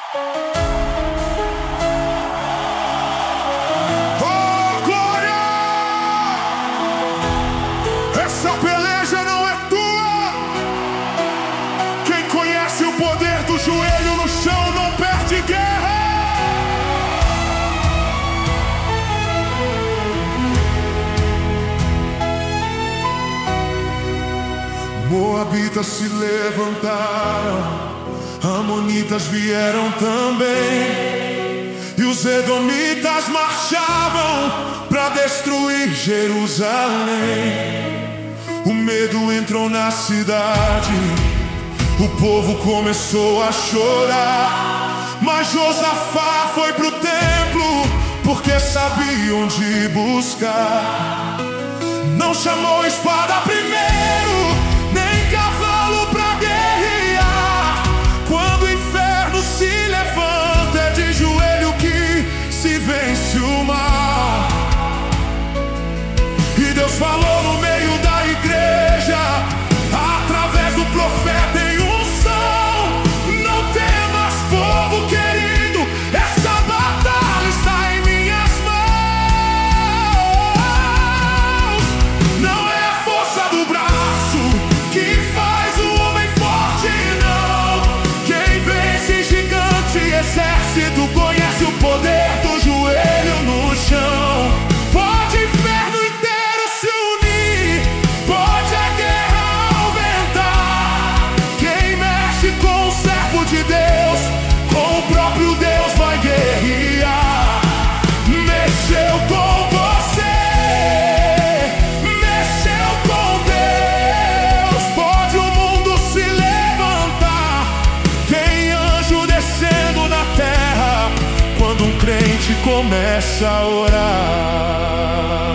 Oh, glória! Essa peleja não é tua. Quem conhece o poder do joelho no chão não perde guerra. Moabitas se levantaram, amonitas vieram também, e os edomitas marchavam para destruir Jerusalém. O medo entrou na cidade, o povo começou a chorar, mas Josafá foi pro templo porque sabia onde buscar. Não chamou espada primeiro, nem cavalo pra guerrear. Quando o inferno se levanta, é de joelho que se vence o mal. E Deus falou no meio da igreja, através do profeta em unção: não temas, povo querido, essa batalha está em minhas mãos. Não é a força do braço que faz o homem forte, não. Quem vence gigante e exército conhece o poder do joelho no chão. Pode o inferno inteiro se unir, pode a guerra aumentar. Quem mexe com o servo de Deus, com o próprio Deus vai guerrear. Mexeu com você, mexeu com Deus. Pode o mundo se levantar, tem anjo descendo na terra quando um crente começa a orar.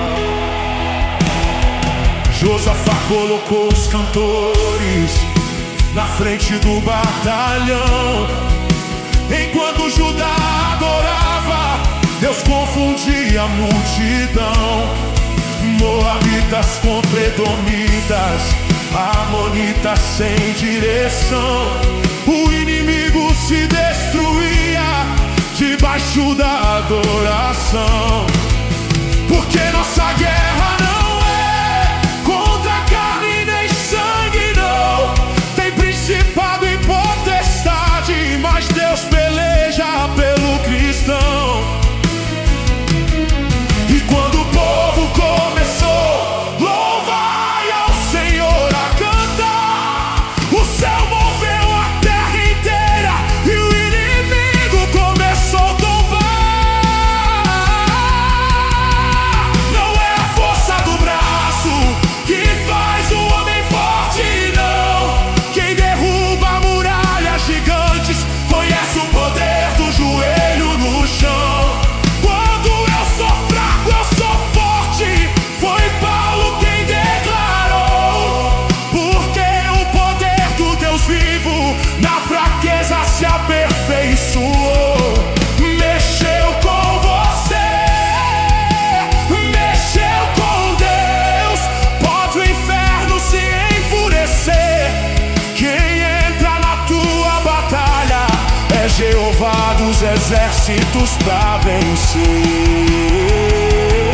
Josafá colocou os cantores na frente do batalhão. Enquanto Judá adorava, Deus confundia a multidão. Moabitas contra edomitas, amonitas sem direção. O inimigo se destruía debaixo da adoração. Porque nossa guerra não é contra carne nem sangue, não. Tem principado e potestade, mas Deus peleja pelo cristão. E quando o povo começou, louvai ao Senhor a cantar, o céu moveu a terra inteira e o inimigo começou a tombar. Não é a força do braço que faz o homem forte, não. Quem derruba muralhas gigantes conhece o poder do joelho no chão. Quando eu sou fraco, eu sou forte, foi Paulo quem declarou. Porque o poder do Deus vivo na fraqueza se aperfeiçoou. Mexeu com você, mexeu com Deus. Pode o inferno se enfurecer, quem entra na tua batalha é Jeová dos exércitos pra vencer.